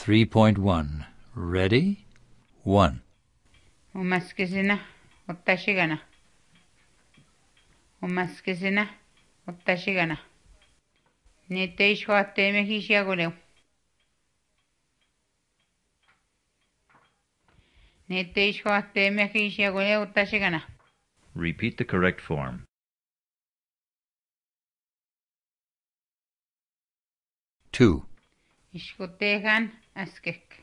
3.1. Ready? 1. Umaskisina, uttashigana. Umaskisina, uttashigana. Netteishhuatteeme hishiaguleu. Netteishhuatteeme hishiaguleu uttashigana. Repeat the correct form. 2. Ishkutehan askek.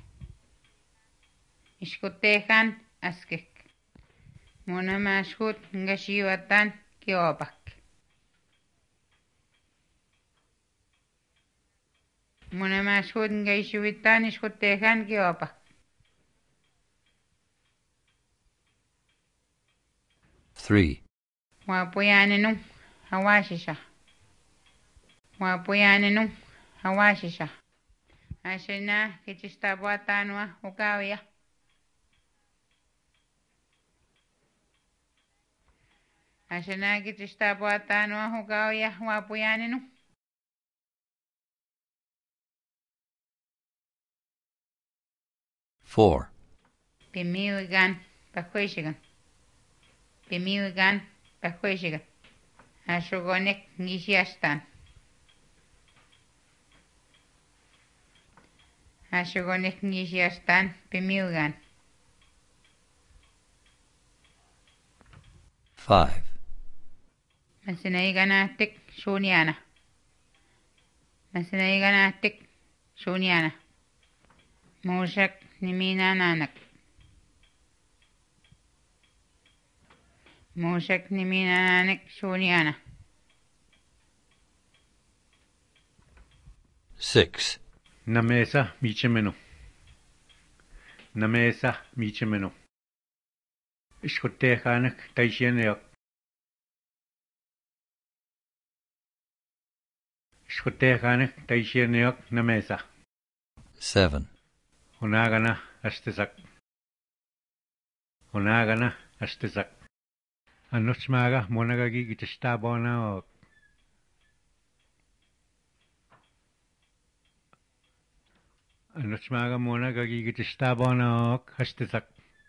Ishkutehan askek. Munamashkut ngashiwatan kiobak. Munamashkut ngaishiwitan ishkutehan kiobak. 3. Wapuyaninu hawashisha. Wapuyaninu hawashisha. Ashena kichistabuatanwa ukawia. Ashena kichistabuatanwa ukawia wapuyaninu. 4. Pimiwigan pakwishigan. Pimiwigan pakwishigan. Ashugonek ngishiastan. Ashugonek ngishiastan pimiwigan. 5. Masinaiganatik shuniana. Masinaiganatik shuniana. Mushak niminananak. Mushak niminananak shuniana. 6. Namesa michemeno. Namesa michemeno. Ishkotehanak taisheneok. Ishkotehanak taisheneok namesa. 7. Honagana astesak. Honagana astesak. Anochmaga monagagi gitastabona ok. Anochmaga monagagi gitastabona ok astesak.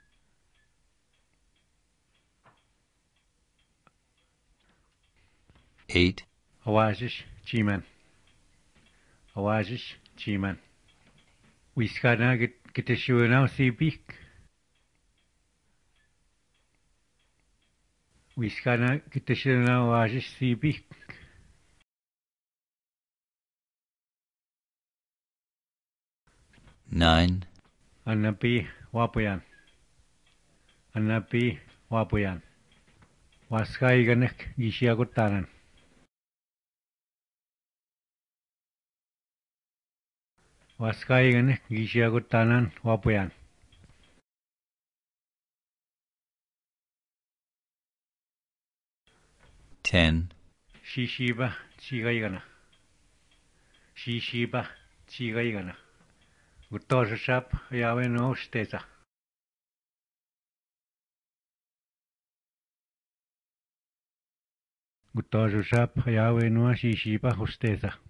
8. Awajish chiman. Awajish chiman. Wiskana gitashuana sibik. Wiskana gitashuana awajish sibik. 9. Anapi wapuyan. Anapi wapuyan. Waskai ganek gishiagutanan. Waskai ganek gishiagutanan wapuyan. 10. Shishiba chigaigana. Shishiba chigaigana. Gutoshap yawe no steza. Gutoshap yawe no shishiba hosteza.